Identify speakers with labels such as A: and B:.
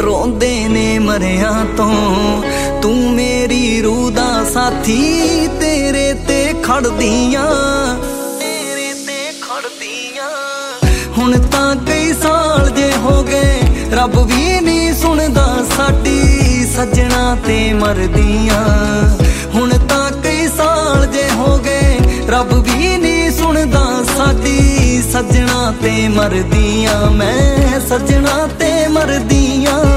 A: रोंदे ने मरिया तो तू मेरी रूह दा साथी तेरे ते खड़दियां हुण तां कई साल जे हो गए रब भी नहीं सुनदा साडी सजना ते मरदियां हुण तां कई साल जे हो गए रब भी नहीं सुनदा साडी सजना ते मरदियां मैं सजना ते मरदियां।